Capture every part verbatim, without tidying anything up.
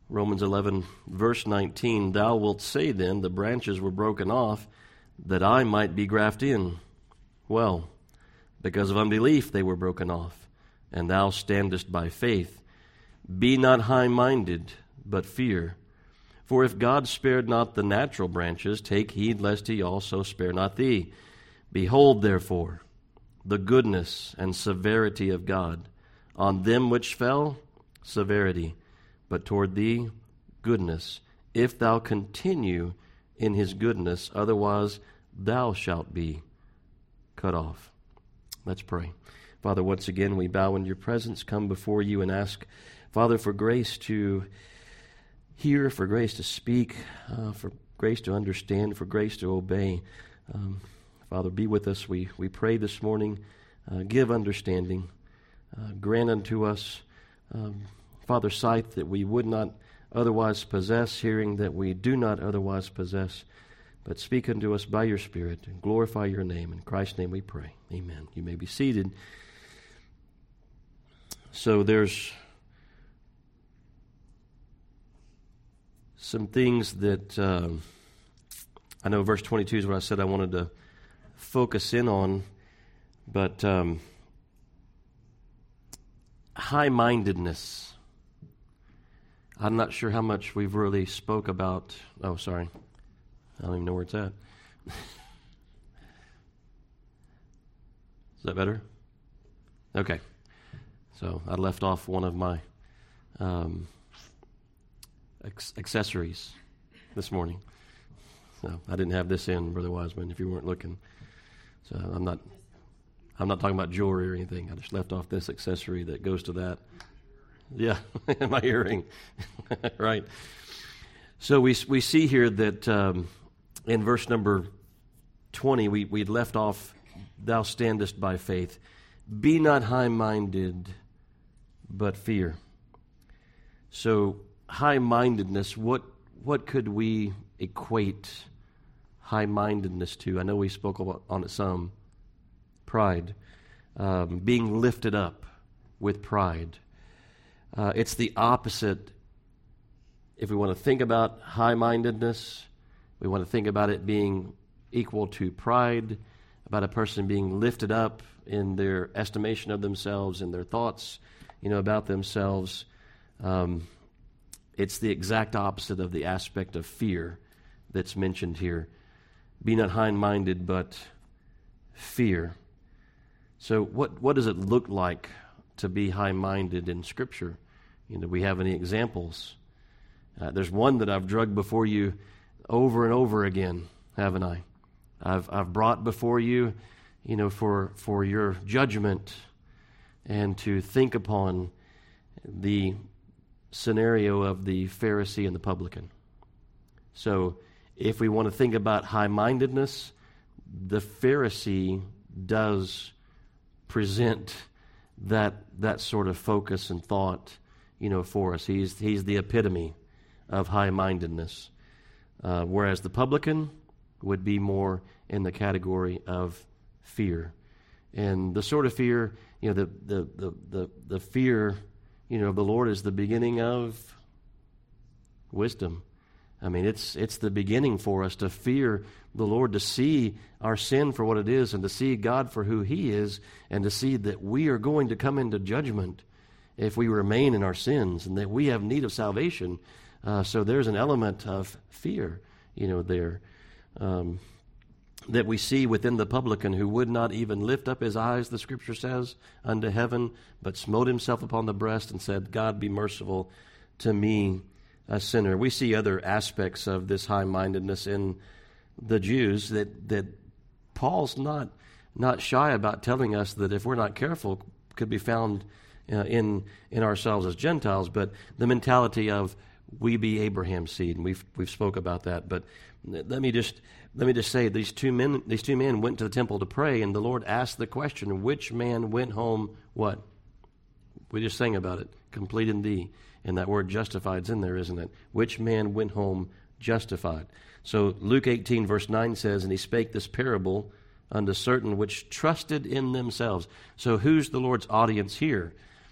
Romans eleven, verse nineteen, thou wilt say then, the branches were broken off, that I might be grafted in. Well, because of unbelief they were broken off, and thou standest by faith. Be not high-minded, but fear. For if God spared not the natural branches, take heed lest he also spare not thee. Behold, therefore, the goodness and severity of God. On them which fell, severity, but toward thee, goodness, if thou continue in his goodness, otherwise thou shalt be cut off. Let's pray. Father, once again we bow in your presence, come before you and ask, Father, for grace to hear, for grace to speak, uh, for grace to understand, for grace to obey. Um, Father, be with us. We, we pray this morning. Uh, give understanding. Uh, grant unto us, um, Father, sight that we would not otherwise possess, hearing that we do not otherwise possess. But speak unto us by your Spirit and glorify your name. In Christ's name we pray. Amen. You may be seated. So there's some things that um, I know verse twenty-two is what I said I wanted to focus in on, but um, high-mindedness. I'm not sure how much we've really spoke about. Oh, sorry. I don't even know where it's at. Is that better? Okay. So I left off one of my um, ex- accessories this morning. So I didn't have this in, Brother Wiseman, if you weren't looking. So I'm not I'm not talking about jewelry or anything. I just left off this accessory that goes to that. Yeah, my earring. Right. So we we see here that um, in verse number twenty, we, we left off, thou standest by faith. Be not high-minded, but fear. So high-mindedness, what what could we equate high-mindedness to? I know we spoke about, on it some. Pride. Um, being lifted up with pride. Uh, it's the opposite. If we want to think about high-mindedness, we want to think about it being equal to pride, about a person being lifted up in their estimation of themselves and their thoughts, you know, about themselves. Um, it's the exact opposite of the aspect of fear that's mentioned here. Be not high-minded, but fear. So what, what does it look like to be high-minded in Scripture? You know, do we have any examples? Uh, there's one that I've drugged before you over and over again, haven't I? I've I've brought before you, you know, for for your judgment and to think upon the scenario of the Pharisee and the publican. So if we want to think about high-mindedness, the Pharisee does present that that sort of focus and thought, you know, for us. He's he's the epitome of high-mindedness, uh, whereas the publican would be more in the category of fear, and the sort of fear, you know, the the the the, the fear, you know, of the Lord is the beginning of wisdom. I mean, it's it's the beginning for us to fear the Lord, to see our sin for what it is, and to see God for who He is, and to see that we are going to come into judgment if we remain in our sins, and that we have need of salvation. Uh, so there's an element of fear, you know, there um, that we see within the publican, who would not even lift up his eyes, the Scripture says, unto heaven, but smote himself upon the breast and said, God, be merciful to me, a sinner. We see other aspects of this high-mindedness in the Jews that that Paul's not not shy about telling us that if we're not careful, could be found uh, in in ourselves as Gentiles. But the mentality of we be Abraham's seed, and we've we've spoke about that. But let me just let me just say these two men these two men went to the temple to pray, and the Lord asked the question: which man went home? What? We just sang about it. Complete in thee. And that word justified's in there, isn't it? Which man went home justified? So Luke eighteen, verse nine says, and he spake this parable unto certain which trusted in themselves. So who's the Lord's audience here?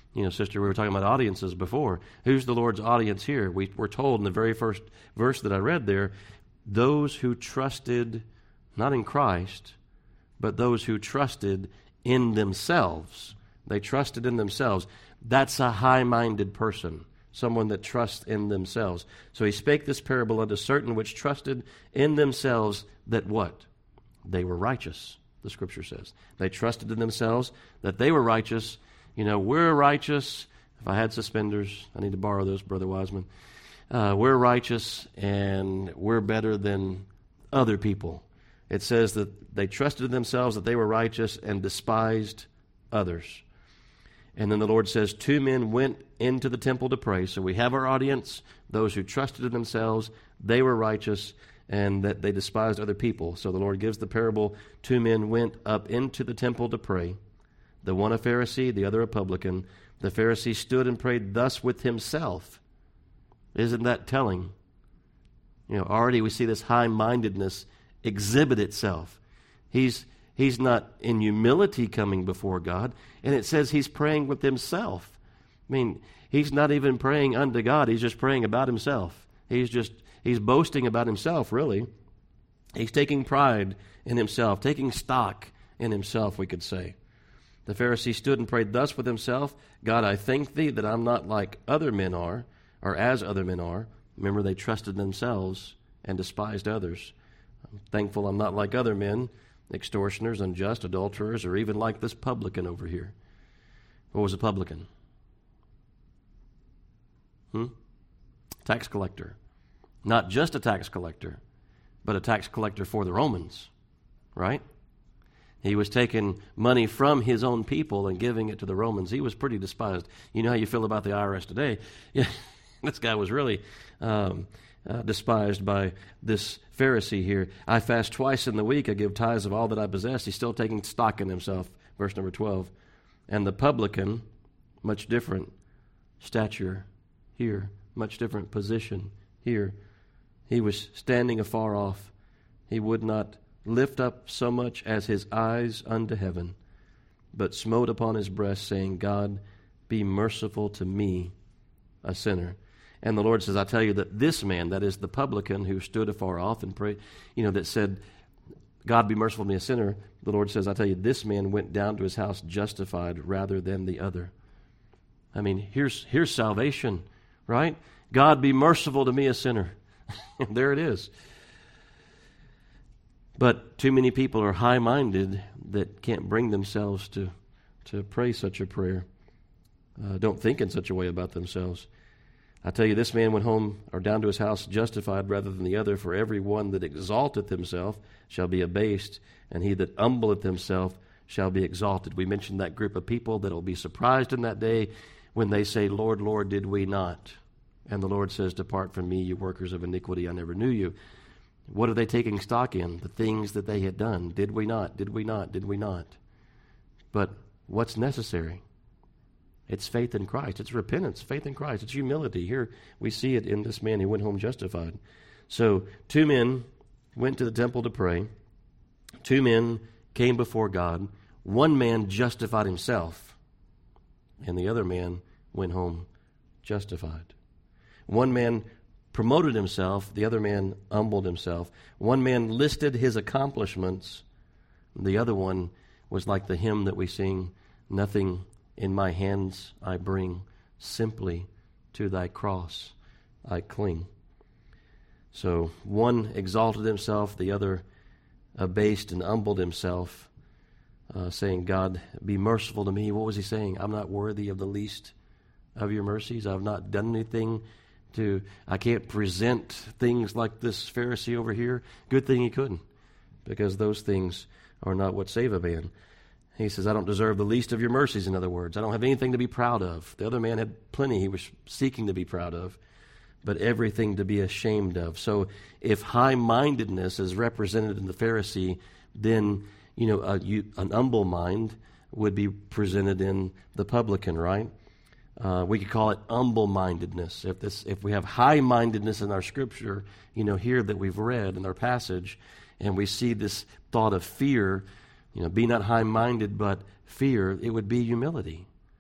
You know, sister, we were talking about audiences before. Who's the Lord's audience here? We were told in the very first verse that I read there, those who trusted not in Christ, but those who trusted in themselves. They trusted in themselves. That's a high-minded person, someone that trusts in themselves. So he spake this parable unto certain which trusted in themselves that what? They were righteous, the Scripture says. They trusted in themselves that they were righteous. You know, we're righteous. If I had suspenders, I need to borrow those, Brother Wiseman. Uh, we're righteous, and we're better than other people. It says that they trusted in themselves that they were righteous and despised others. And then the Lord says, two men went into the temple to pray. So we have our audience, those who trusted in themselves, they were righteous, and that they despised other people. So the Lord gives the parable, two men went up into the temple to pray. The one a Pharisee, the other a publican. The Pharisee stood and prayed thus with himself. Isn't that telling? You know, already we see this high-mindedness exhibit itself. He's he's not in humility coming before God, and it says he's praying with himself. I mean, he's not even praying unto God. He's just praying about himself. He's just he's boasting about himself, really. He's taking pride in himself, taking stock in himself, we could say. The Pharisee stood and prayed thus with himself, God, I thank thee that I'm not like other men are, or as other men are. Remember, they trusted themselves and despised others. I'm thankful I'm not like other men, extortioners, unjust, adulterers, or even like this publican over here. What was a publican? Hmm? Tax collector. Not just a tax collector, but a tax collector for the Romans, right? He was taking money from his own people and giving it to the Romans. He was pretty despised. You know how you feel about the I R S today. Yeah, this guy was really um, uh, despised by this Pharisee here. I fast twice in the week. I give tithes of all that I possess. He's still taking stock in himself. Verse number twelve. And the publican, much different stature here, much different position here. He was standing afar off. He would not lift up so much as his eyes unto heaven, but smote upon his breast, saying, God, be merciful to me, a sinner. And the Lord says, I tell you that this man, that is the publican who stood afar off and prayed, you know, that said, God, be merciful to me, a sinner. The Lord says, I tell you, this man went down to his house justified rather than the other. I mean, here's here's salvation, right? God, be merciful to me, a sinner. There it is. But too many people are high-minded that can't bring themselves to, to pray such a prayer, uh, don't think in such a way about themselves. I tell you, this man went home or down to his house justified rather than the other, for every one that exalteth himself shall be abased, and he that humbleth himself shall be exalted. We mentioned that group of people that will be surprised in that day when they say, Lord, Lord, did we not? And the Lord says, depart from me, you workers of iniquity, I never knew you. What are they taking stock in? The things that they had done. Did we not? Did we not? Did we not? But what's necessary? It's faith in Christ. It's repentance, faith in Christ. It's humility. Here we see it in this man who went home justified. So two men went to the temple to pray. Two men came before God. One man justified himself, and the other man went home justified. One man promoted himself, the other man humbled himself. One man listed his accomplishments, the other one was like the hymn that we sing, nothing in my hands I bring, simply to thy cross I cling. So one exalted himself, the other abased and humbled himself, uh, saying, God, be merciful to me. What was he saying? I'm not worthy of the least of your mercies. I've not done anything to, I can't present things like this Pharisee over here. Good thing he couldn't, because those things are not what save a man. He says, I don't deserve the least of your mercies, in other words. I don't have anything to be proud of. The other man had plenty he was seeking to be proud of, but everything to be ashamed of. So if high-mindedness is represented in the Pharisee, then, you know, a, you, an humble mind would be presented in the publican, right? Uh, we could call it humble-mindedness. If this, if we have high-mindedness in our scripture, you know, here that we've read in our passage, and we see this thought of fear, you know, be not high-minded, but fear, it would be humility.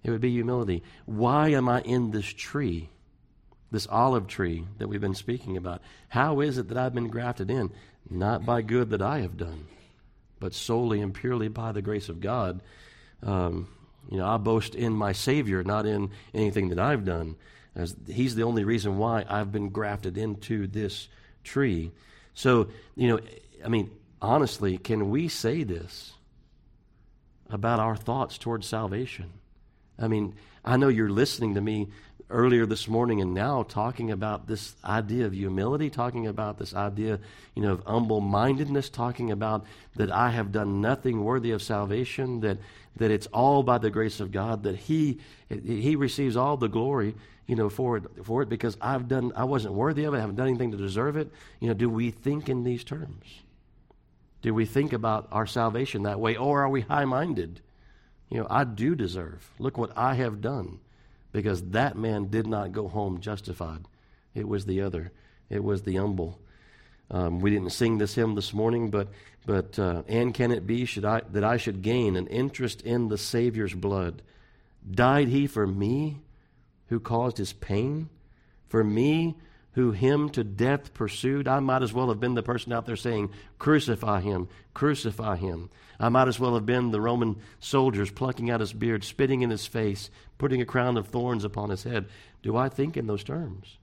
It would be humility. Why am I in this tree, this olive tree that we've been speaking about? How is it that I've been grafted in? Not by good that I have done, but solely and purely by the grace of God. Um, you know, I boast in my Savior, not in anything that I've done, as He's the only reason why I've been grafted into this tree. So, you know, I mean, honestly, can we say this about our thoughts towards salvation? I mean, I know you're listening to me earlier this morning and now talking about this idea of humility, talking about this idea, you know, of humble-mindedness, talking about that I have done nothing worthy of salvation, that that it's all by the grace of God, that He He receives all the glory, you know, for it for it because I've done I wasn't worthy of it, I haven't done anything to deserve it. You know, do we think in these terms? Do we think about our salvation that way, or are we high-minded? You know, I do deserve. Look what I have done. Because that man did not go home justified. It was the other. It was the humble. Um, we didn't sing this hymn this morning, but but uh, and can it be should I that I should gain an interest in the Savior's blood? Died He for me, who caused His pain? For me, who Him to death pursued? I might as well have been the person out there saying, "Crucify Him, crucify Him." I might as well have been the Roman soldiers plucking out His beard, spitting in His face, putting a crown of thorns upon His head. Do I think in those terms?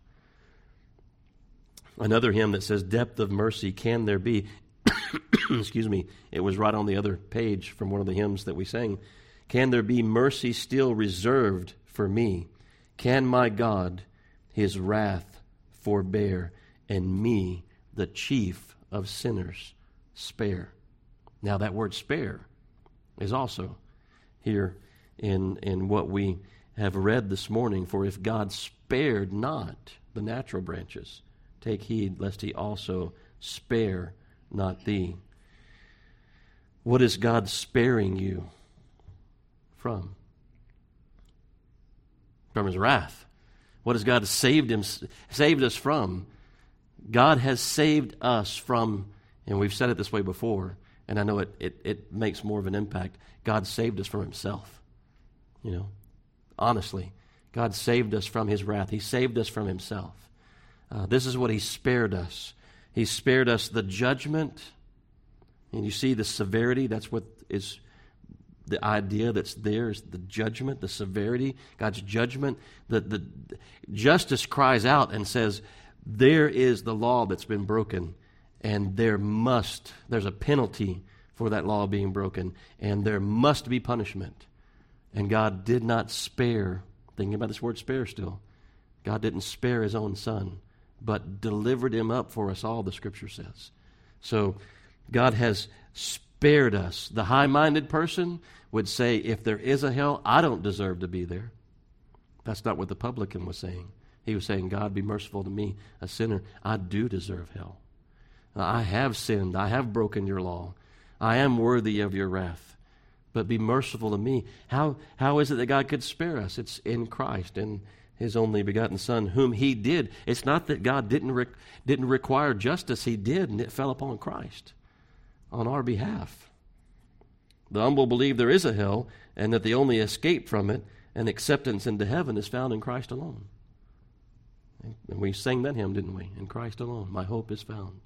Another hymn that says, "Depth of mercy can there be?" Excuse me. It was right on the other page from one of the hymns that we sang. "Can there be mercy still reserved for me? Can my God His wrath forbear, and me, the chief of sinners, spare?" Now that word spare is also here in, in what we have read this morning. For if God spared not the natural branches, take heed lest He also spare not thee. What is God sparing you from? From His wrath. What has God saved him, saved us from? God has saved us from, and we've said it this way before, and I know it, it, it makes more of an impact. God saved us from Himself. You know, honestly, God saved us from His wrath. He saved us from Himself. Uh, this is what He spared us. He spared us the judgment. And you see the severity, that's what is the idea that's there, is the judgment, the severity, God's judgment. The, the justice cries out and says, there is the law that's been broken, and there must, there's a penalty for that law being broken, and there must be punishment. And God did not spare, thinking about this word spare still, God didn't spare His own Son, but delivered Him up for us all, the Scripture says. So God has spared us. The high-minded person would say, if there is a hell, I don't deserve to be there. That's not what the publican was saying. He was saying, God, be merciful to me, a sinner. I do deserve hell. I have sinned. I have broken your law. I am worthy of your wrath. But be merciful to me. How How is it that God could spare us? It's in Christ and His only begotten Son, whom He did. It's not that God didn't re- didn't require justice. He did, and it fell upon Christ on our behalf. The humble believe there is a hell, and that the only escape from it and acceptance into heaven is found in Christ alone. And we sang that hymn, didn't we? In Christ alone, my hope is found.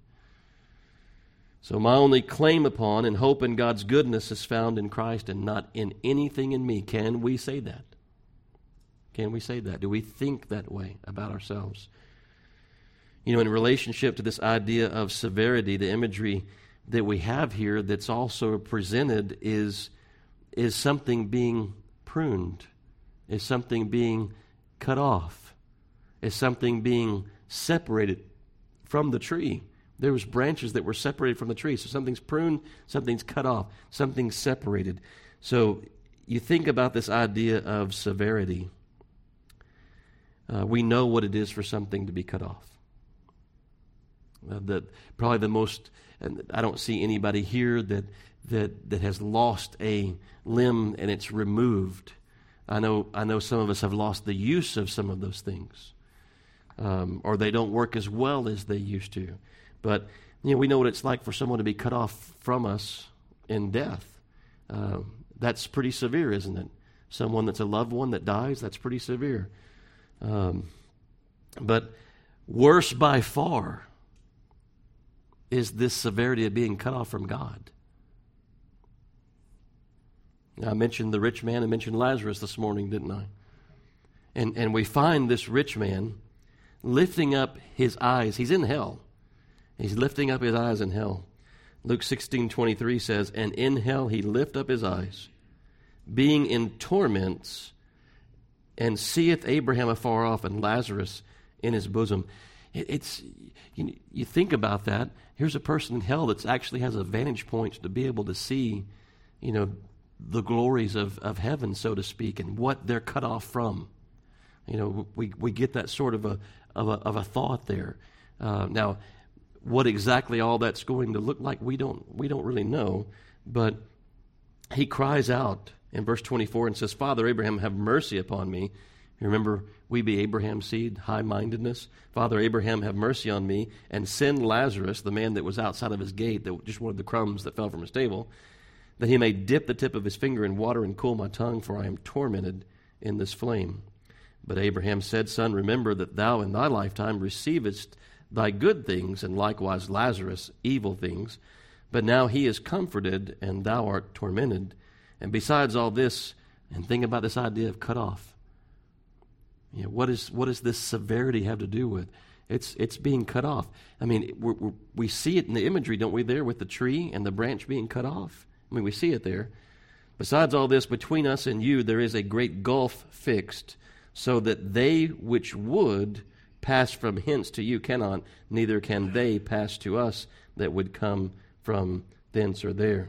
So my only claim upon and hope in God's goodness is found in Christ and not in anything in me. Can we say that? Can we say that? Do we think that way about ourselves? You know, in relationship to this idea of severity, the imagery that we have here that's also presented is, is something being pruned, is something being cut off, is something being separated from the tree. There was branches that were separated from the tree. So something's pruned, something's cut off, something's separated. So you think about this idea of severity. Uh, we know what it is for something to be cut off. Uh, that probably the most, and I don't see anybody here that that that has lost a limb and it's removed. I know I know some of us have lost the use of some of those things, um, or they don't work as well as they used to. But you know, we know what it's like for someone to be cut off from us in death. Uh, that's pretty severe, isn't it? someone that's a loved one that dies, that's pretty severe. Um, but worse by far is this severity of being cut off from God. Now, I mentioned the rich man, I mentioned Lazarus this morning, didn't I? And and we find this rich man lifting up his eyes. He's in hell. He's lifting up his eyes in hell. Luke sixteen twenty-three says, and in hell he lift up his eyes, being in torments, and seeth Abraham afar off and Lazarus in his bosom. It, it's you, you think about that. Here's a person in hell that actually has a vantage point to be able to see, you know, the glories of, of heaven, so to speak, and what they're cut off from. You know, we, we get that sort of a of a, of a thought there. Uh, now, what exactly all that's going to look like, we don't we don't really know. But he cries out in verse twenty-four and says, Father Abraham, have mercy upon me. You remember, we be Abraham's seed, high-mindedness. Father Abraham, have mercy on me, and send Lazarus, the man that was outside of his gate, that just wanted the crumbs that fell from his table, that he may dip the tip of his finger in water and cool my tongue, for I am tormented in this flame. But Abraham said, Son, remember that thou in thy lifetime receivest thy good things, and likewise Lazarus evil things. But now he is comforted, and thou art tormented. And besides all this, and think about this idea of cut off. You know, what is what does this severity have to do with? It's it's being cut off. I mean, we're, we're, we see it in the imagery, don't we, there with the tree and the branch being cut off? I mean, we see it there. Besides all this, between us and you there is a great gulf fixed, so that they which would pass from hence to you cannot, neither can they pass to us that would come from thence or there.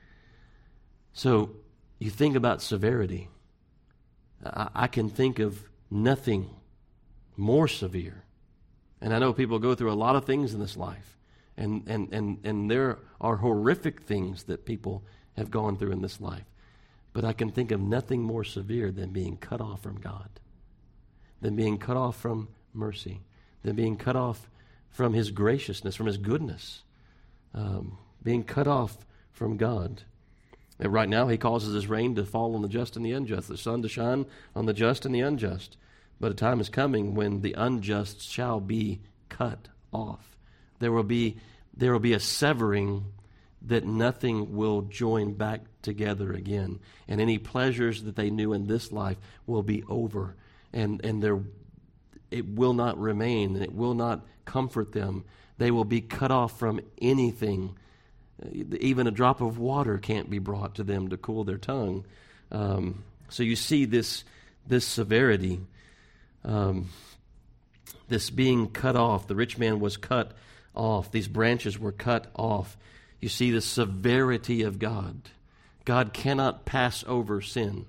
So you think about severity. I, I can think of nothing more severe. And I know people go through a lot of things in this life. And, and, and, and there are horrific things that people have gone through in this life. But I can think of nothing more severe than being cut off from God, than being cut off from mercy, than being cut off from His graciousness, from His goodness, um, being cut off from God. And right now He causes His rain to fall on the just and the unjust, the sun to shine on the just and the unjust. But a time is coming when the unjust shall be cut off. There will be there will be a severing that nothing will join back together again. And any pleasures that they knew in this life will be over. And, and there, it will not remain, and it will not comfort them. They will be cut off from anything. Even a drop of water can't be brought to them to cool their tongue. Um, so you see this, this severity. Um, this being cut off. The rich man was cut off. These branches were cut off. You see the severity of God. God cannot pass over sin.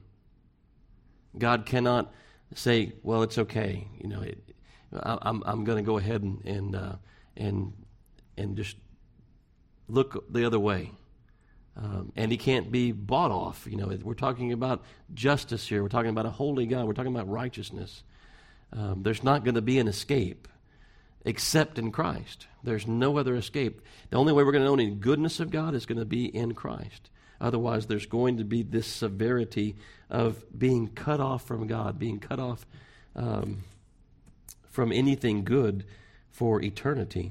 God cannot say, "Well, it's okay. You know, it, I, I'm I'm going to go ahead and and uh, and and just look the other way." Um, and He can't be bought off. You know, we're talking about justice here. We're talking about a holy God. We're talking about righteousness. Um, there's not going to be an escape except in Christ. There's no other escape. The only way we're going to know any goodness of God is going to be in Christ. Otherwise, there's going to be this severity of being cut off from God, being cut off um, from anything good for eternity.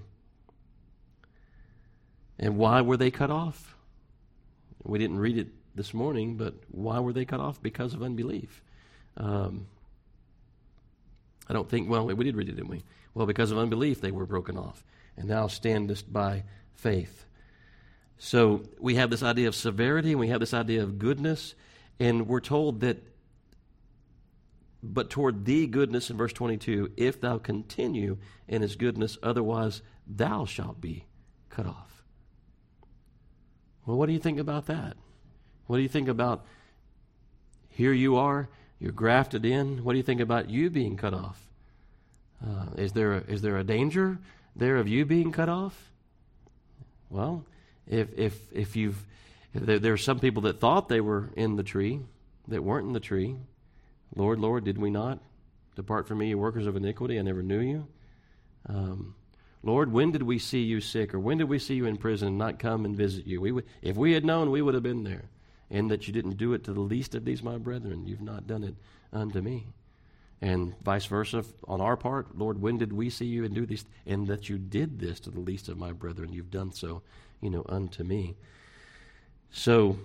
And why were they cut off? We didn't read it this morning, but why were they cut off? Because of unbelief. Um, I don't think, well, we did read it, didn't we? Well, because of unbelief, they were broken off. And now standest by faith. So we have this idea of severity, and we have this idea of goodness, and we're told that, but toward thee goodness in verse twenty-two, if thou continue in His goodness, otherwise thou shalt be cut off. Well, what do you think about that? What do you think about, here you are, you're grafted in. What do you think about you being cut off? Uh, is there a, is there a danger there of you being cut off? Well, if if if you've if there, there are some people that thought they were in the tree that weren't in the tree. Lord, Lord, did we not depart from me, you workers of iniquity? I never knew you. Um, Lord, when did we see you sick, or when did we see you in prison and not come and visit you? We would, if we had known, we would have been there. in that you didn't do it to the least of these my brethren, you've not done it unto me. And vice versa on our part, Lord, when did we see you and do these? And that you did this to the least of my brethren, you've done so, you know, unto me. So,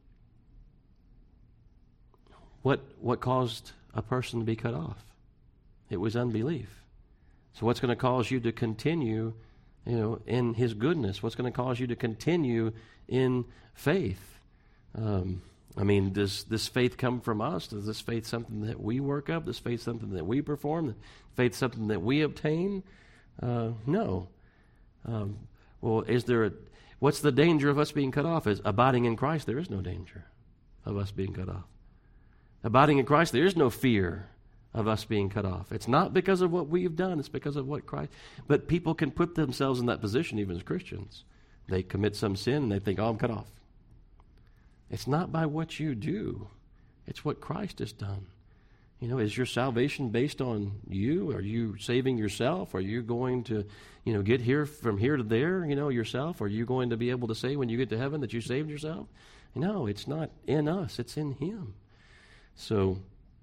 what what caused a person to be cut off? It was unbelief. So what's going to cause you to continue, you know, in his goodness? What's going to cause you to continue in faith? Um, I mean, does this faith come from us? Is this faith something that we work up? Is faith something that we perform? Is faith something that we obtain? Uh, no. Um, well, is there a, what's the danger of us being cut off? Is abiding in Christ, there is no danger of us being cut off. Abiding in Christ, there is no fear of us being cut off. It's not because of what we've done, it's because of what Christ... But people can put themselves in that position, even as Christians. They commit some sin and they think, oh, I'm cut off. It's not by what you do. It's what Christ has done. You know, is your salvation based on you? Are you saving yourself? Are you going to, you know, get here from here to there, you know, yourself? Are you going to be able to say when you get to heaven that you saved yourself? No, it's not in us. It's in Him. So,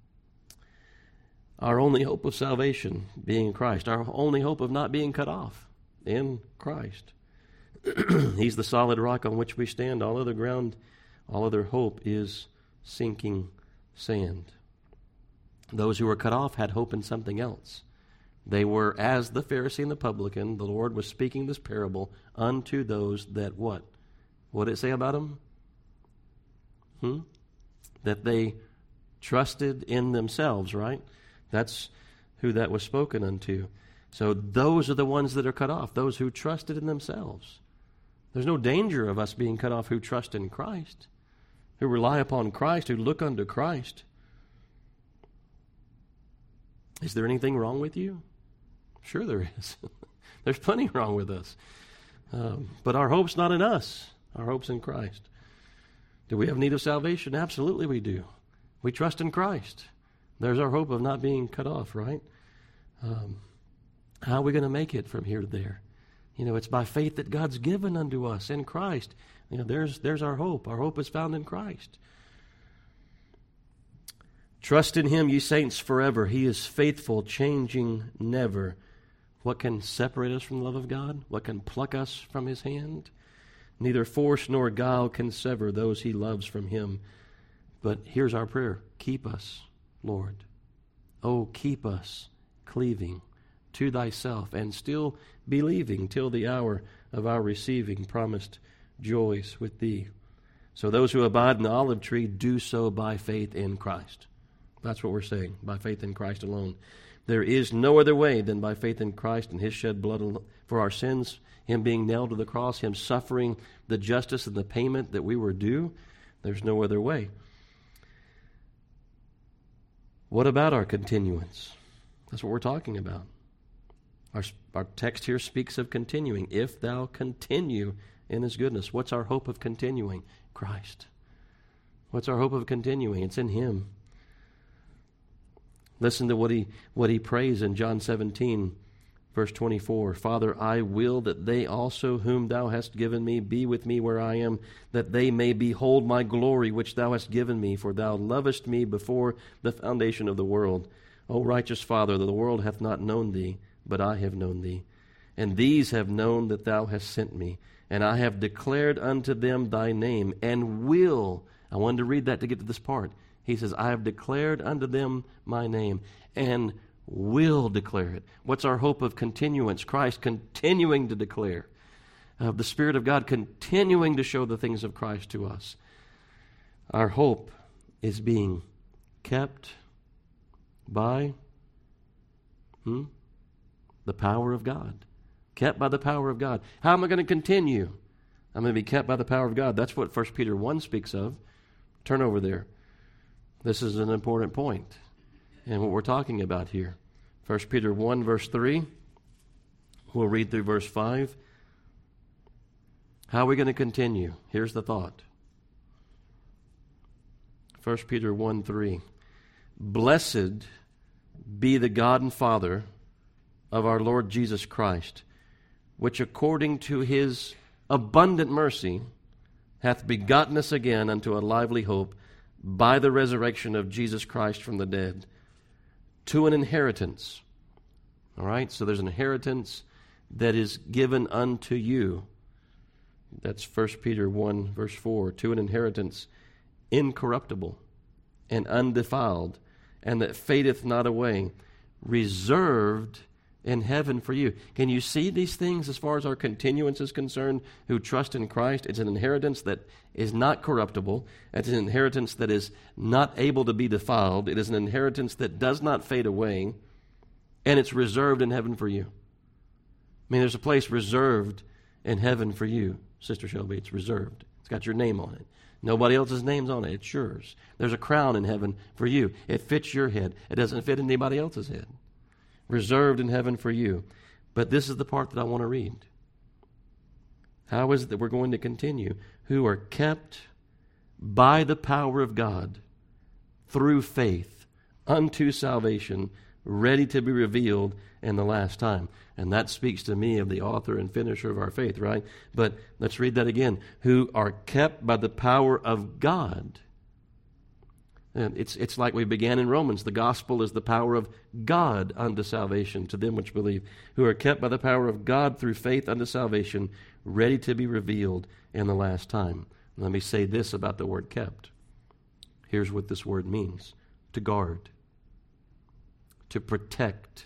our only hope of salvation being in Christ. Our only hope of not being cut off in Christ. He's the solid rock on which we stand. All other ground, all other hope is sinking sand. Those who were cut off had hope in something else. They were, as the Pharisee and the publican, the Lord was speaking this parable unto those that what? What did it say about them? Hmm? That they trusted in themselves, right? That's who that was spoken unto. So those are the ones that are cut off, those who trusted in themselves. There's no danger of us being cut off who trust in Christ, who rely upon Christ, who look unto Christ. Is there anything wrong with you? Sure there is. There's plenty wrong with us. Um, but our hope's not in us. Our hope's in Christ. Do we have need of salvation? Absolutely we do. We trust in Christ. There's our hope of not being cut off, right? Um, how are we going to make it from here to there? You know, it's by faith that God's given unto us in Christ. You know, there's there's our hope. Our hope is found in Christ. Trust in Him, ye saints, forever. He is faithful, changing never. What can separate us from the love of God? What can pluck us from His hand? Neither force nor guile can sever those He loves from Him. But here's our prayer. Keep us, Lord. Oh, keep us cleaving to Thyself and still believing till the hour of our receiving promised joys with Thee. So those who abide in the olive tree do so by faith in Christ. That's what we're saying, by faith in Christ alone. There is no other way than by faith in Christ and His shed blood for our sins, Him being nailed to the cross, Him suffering the justice and the payment that we were due. There's no other way. What about our continuance? That's what we're talking about. Our, our text here speaks of continuing. If thou continue in His goodness. What's our hope of continuing? Christ. What's our hope of continuing? It's in Him. Listen to what he what he prays in John seventeen, verse twenty-four. Father, I will that they also whom Thou hast given me be with me where I am, that they may behold my glory which Thou hast given me, for Thou lovest me before the foundation of the world. O righteous Father, the world hath not known Thee, but I have known Thee. And these have known that Thou hast sent me, and I have declared unto them Thy name, and will. I wanted to read that to get to this part. He says, I have declared unto them my name, and will declare it. What's our hope of continuance? Christ continuing to declare. Uh, the Spirit of God continuing to show the things of Christ to us. Our hope is being kept by hmm, the power of God. Kept by the power of God. How am I going to continue? I'm going to be kept by the power of God. That's what First Peter one speaks of. Turn over there. This is an important point in what we're talking about here. First Peter one, verse three. We'll read through verse five. How are we going to continue? Here's the thought. First Peter one, three. Blessed be the God and Father of our Lord Jesus Christ, which according to His abundant mercy hath begotten us again unto a lively hope by the resurrection of Jesus Christ from the dead, to an inheritance. All right, so there's an inheritance that is given unto you. That's First Peter one, verse four. To an inheritance incorruptible and undefiled, and that fadeth not away, reserved in heaven for you. Can you see these things as far as our continuance is concerned, who trust in Christ? It's an inheritance that is not corruptible. It's an inheritance that is not able to be defiled. It is an inheritance that does not fade away, and it's reserved in heaven for you. I mean, there's a place reserved in heaven for you, Sister Shelby. It's reserved. It's got your name on it. Nobody else's name's on it. It's yours. There's a crown in heaven for you. It fits your head. It doesn't fit anybody else's head. Reserved in heaven for you. But this is the part that I want to read. How is it that we're going to continue? Who are kept by the power of God through faith unto salvation, ready to be revealed in the last time. And that speaks to me of the author and finisher of our faith, right? But let's read that again. Who are kept by the power of God. And it's it's like we began in Romans. The gospel is the power of God unto salvation to them which believe, who are kept by the power of God through faith unto salvation, ready to be revealed in the last time. Let me say this about the word kept. Here's what this word means. To guard. To protect.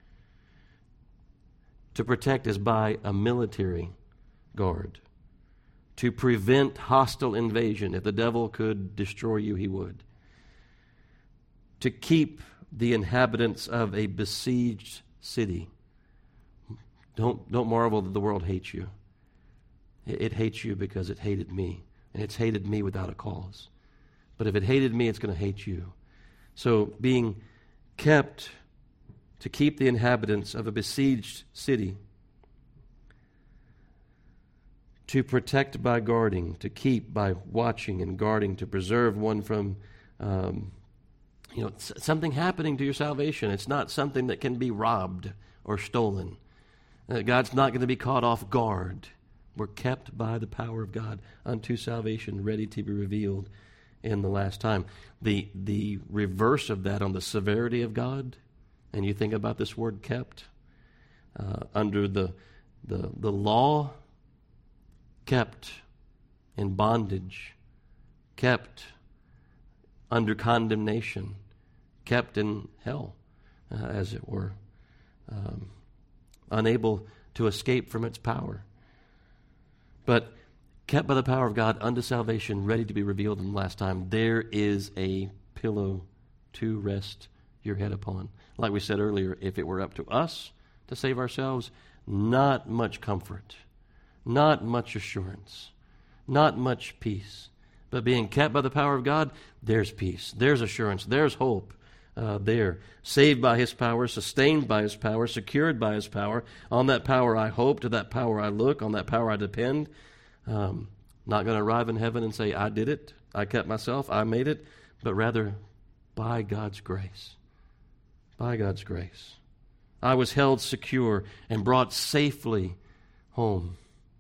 To protect is by a military guard. To prevent hostile invasion. If the devil could destroy you, he would. To keep the inhabitants of a besieged city. Don't, don't marvel that the world hates you. It, it hates you because it hated me. And it's hated me without a cause. But if it hated me, it's going to hate you. So being kept to keep the inhabitants of a besieged city. To protect by guarding. To keep by watching and guarding. To preserve one from... Um, You know, something happening to your salvation. It's not something that can be robbed or stolen. Uh, God's not going to be caught off guard. We're kept by the power of God unto salvation, ready to be revealed in the last time. The the reverse of that on the severity of God, and you think about this word kept, uh, under the, the, the law, kept in bondage, kept under condemnation, kept in hell, uh, as it were, um, unable to escape from its power. But kept by the power of God unto salvation, ready to be revealed in the last time. There is a pillow to rest your head upon. Like we said earlier, if it were up to us to save ourselves, not much comfort, not much assurance, not much peace. But being kept by the power of God, there's peace, there's assurance, there's hope uh, there. Saved by His power, sustained by His power, secured by His power. On that power I hope, to that power I look, on that power I depend. Um, not going to arrive in heaven and say, I did it, I kept myself, I made it, but rather by God's grace. By God's grace. I was held secure and brought safely home.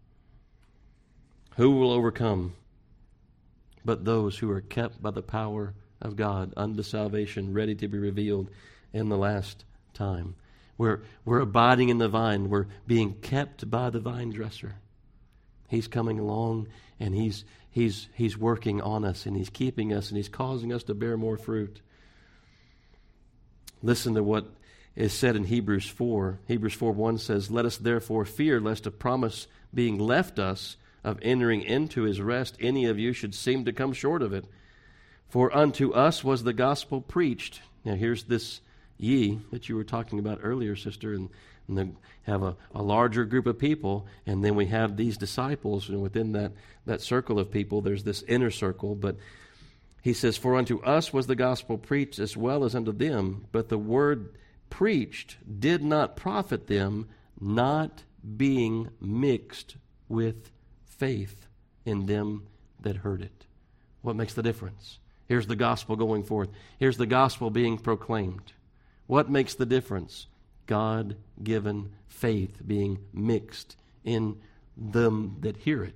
Who will overcome? But those who are kept by the power of God unto salvation, ready to be revealed in the last time. We're, we're abiding in the vine. We're being kept by the vine dresser. He's coming along, and he's, he's, he's working on us, and He's keeping us, and He's causing us to bear more fruit. Listen to what is said in Hebrews four. Hebrews four one says, Let us therefore fear, lest a promise being left us of entering into His rest, any of you should seem to come short of it. For unto us was the gospel preached. Now here's this ye that you were talking about earlier, sister, and, and then have a, a larger group of people, and then we have these disciples, and within that, that circle of people, there's this inner circle, but he says, For unto us was the gospel preached as well as unto them, but the word preached did not profit them, not being mixed with faith in them that heard it. What makes the difference? Here's the gospel going forth. Here's the gospel being proclaimed. What makes the difference? God-given faith being mixed in them that hear it.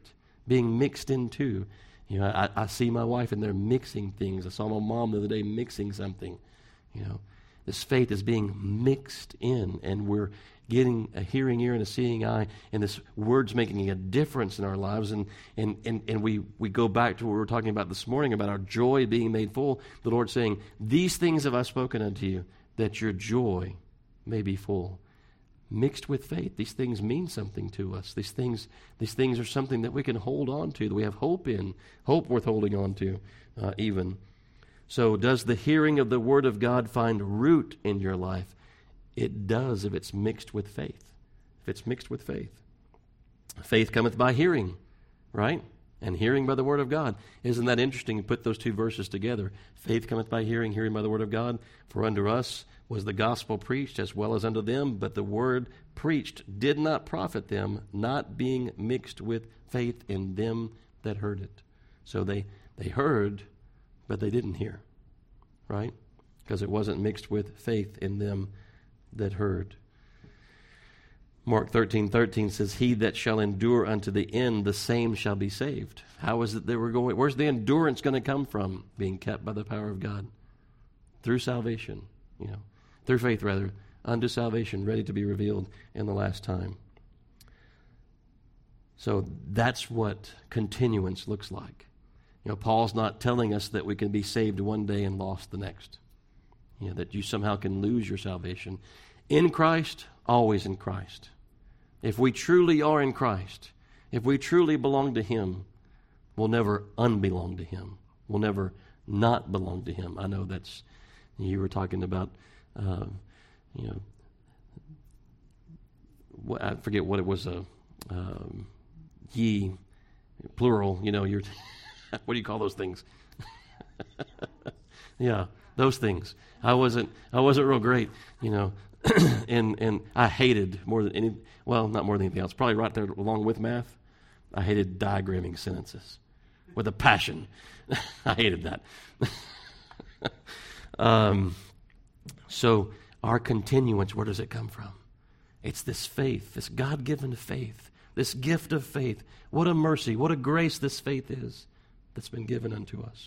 being mixed into. You know, I, I see my wife and they're mixing things. I saw my mom the other day mixing something. You know, this faith is being mixed in, and we're getting a hearing ear and a seeing eye, and this word's making a difference in our lives. And and and, and we, we go back to what we were talking about this morning about our joy being made full. The Lord saying, these things have I spoken unto you, that your joy may be full. Mixed with faith. These things mean something to us. These things these things are something that we can hold on to, that we have hope in, hope worth holding on to uh, even. So does the hearing of the Word of God find root in your life? It does if it's mixed with faith. If it's mixed with faith. Faith cometh by hearing, right? And hearing by the Word of God. Isn't that interesting to put those two verses together? Faith cometh by hearing, hearing by the Word of God. For unto us was the gospel preached as well as unto them, but the word preached did not profit them, not being mixed with faith in them that heard it. So they, they heard, but they didn't hear, right? Because it wasn't mixed with faith in them that heard. Mark thirteen thirteen says, he that shall endure unto the end, the same shall be saved. How is it that we're going? Where's the endurance going to come from? Being kept by the power of God. Through salvation, you know. Through faith, rather, unto salvation, ready to be revealed in the last time. So that's what continuance looks like. You know, Paul's not telling us that we can be saved one day and lost the next. You know, that you somehow can lose your salvation. In Christ, always in Christ. If we truly are in Christ, if we truly belong to Him, we'll never unbelong to Him. We'll never not belong to Him. I know that's, you were talking about Uh, you know, what, I forget what it was, a uh, um, ye, plural, you know, you're, what do you call those things? Yeah, those things. I wasn't, I wasn't real great, you know, and, and I hated more than any, well, not more than anything else, probably right there along with math, I hated diagramming sentences with a passion. I hated that. um, So our continuance, where does it come from? It's this faith, this God-given faith, this gift of faith. What a mercy, what a grace this faith is that's been given unto us.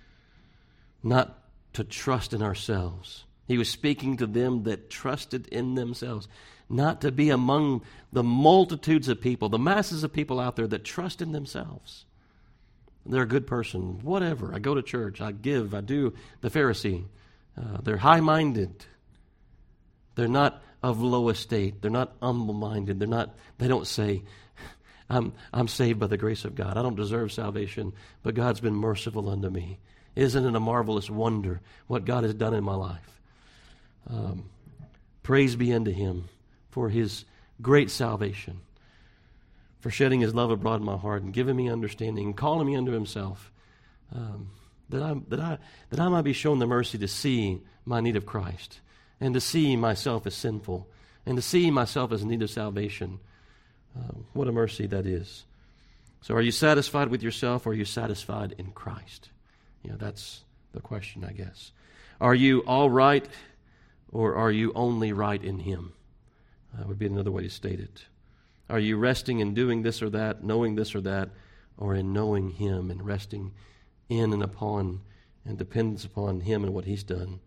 Not to trust in ourselves. He was speaking to them that trusted in themselves. Not to be among the multitudes of people, the masses of people out there that trust in themselves. They're a good person, whatever. I go to church, I give, I do the Pharisee. Uh, they're high-minded. They're not of low estate. They're not humble-minded. They're not. They don't say, "I'm I'm saved by the grace of God. I don't deserve salvation, but God's been merciful unto me. Isn't it a marvelous wonder what God has done in my life?" Um, praise be unto Him for His great salvation, for shedding His love abroad in my heart and giving me understanding and calling me unto Himself. Um, That I that I that I might be shown the mercy to see my need of Christ, and to see myself as sinful, and to see myself as in need of salvation. Uh, what a mercy that is! So, are you satisfied with yourself, or are you satisfied in Christ? You know, that's the question, I guess. Are you all right, or are you only right in Him? That would be another way to state it. Are you resting in doing this or that, knowing this or that, or in knowing Him and resting in and upon and dependence upon Him and what He's done?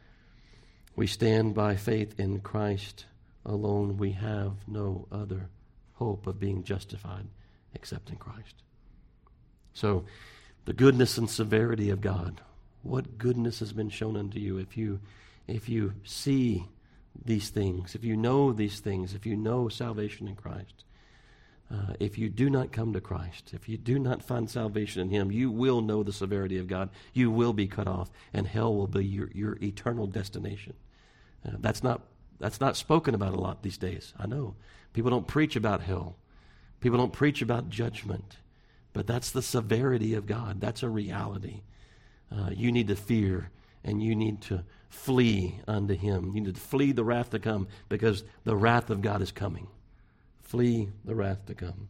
We stand by faith in Christ alone. We have no other hope of being justified except in Christ. So, the goodness and severity of God. What goodness has been shown unto you if you if you see these things, if you know these things, if you know salvation in Christ? Uh, if you do not come to Christ, if you do not find salvation in Him, you will know the severity of God. You will be cut off, and hell will be your, your eternal destination. Uh, that's not that's not spoken about a lot these days. I know. People don't preach about hell. People don't preach about judgment. But that's the severity of God. That's a reality. Uh, you need to fear, and you need to flee unto Him. You need to flee the wrath to come, because the wrath of God is coming. Flee the wrath to come.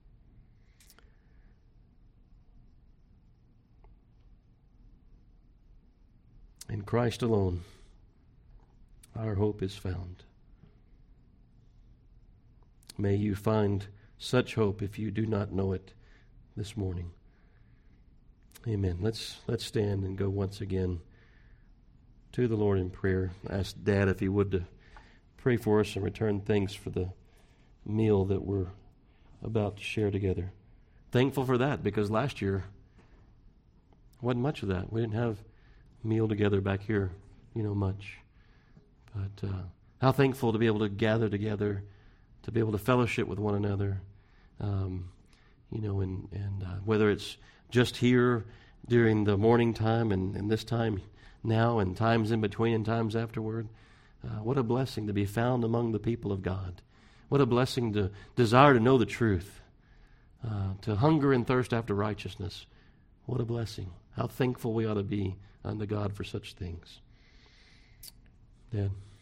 In Christ alone, our hope is found. May you find such hope, if you do not know it, this morning. Amen. Let's let's stand and go once again to the Lord in prayer. I asked Dad if he would to pray for us and return thanks for the meal that we're about to share together. Thankful for that, because last year wasn't much of that. We didn't have meal together back here, you know, much. But uh, how thankful to be able to gather together, to be able to fellowship with one another, um, you know, and, and uh, whether it's just here during the morning time and, and this time now and times in between and times afterward. Uh, what a blessing to be found among the people of God. What a blessing to desire to know the truth, uh, to hunger and thirst after righteousness. What a blessing. How thankful we ought to be unto God for such things. Dad.